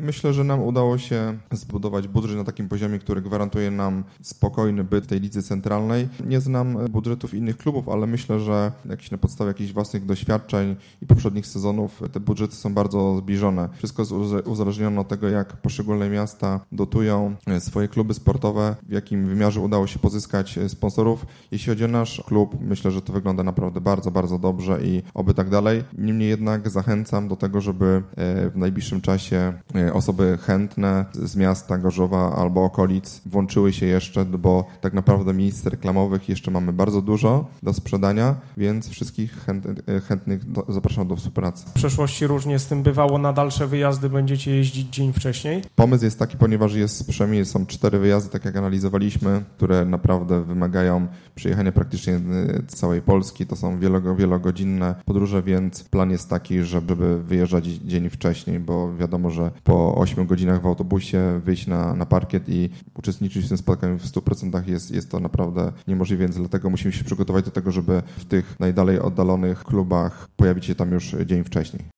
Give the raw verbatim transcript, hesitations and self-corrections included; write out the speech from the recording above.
myślę, że nam udało się zbudować budżet na takim poziomie, który gwarantuje nam spokojny byt w tej lidze centralnej. Nie znam budżetów innych klubów, ale myślę, że jakieś na podstawie jakichś własnych doświadczeń i poprzednich sezonów te budżety są bardzo zbliżone. Wszystko jest uzależnione od tego, jak poszczególne miasta dotują swoje kluby sportowe, w jakim wymiarze udało się pozyskać sponsorów. Jeśli chodzi o nasz klub, myślę, że to wygląda naprawdę bardzo, bardzo dobrze i oby tak dalej. Niemniej jednak zachęcam do tego, żeby w najbliższym czasie osoby chętne z miasta Gorzowa albo okolic włączyły się jeszcze, bo tak naprawdę miejsc reklamowych jeszcze mamy bardzo dużo do sprzedania, więc wszystkich chętnych do, zapraszam do współpracy. W przeszłości różnie z tym bywało, na dalsze wyjazdy będziecie jeździć dzień wcześniej? Pomysł jest taki, ponieważ jest przynajmniej są cztery wyjazdy, tak jak analizowaliśmy, które naprawdę wymagają przejechania praktycznie całej Polski. To są wielo, wielogodzinne podróże, więc plan jest taki, żeby wyjeżdżać dzień wcześniej, bo wiadomo, że po ośmiu godzinach w autobusie wyjść na, na parkiet i uczestniczyć w tym spotkaniu w stu procentach jest, jest to naprawdę niemożliwe, więc dlatego musimy się przygotować do tego, żeby w tych najdalej oddalonych klubach pojawić się tam już dzień wcześniej.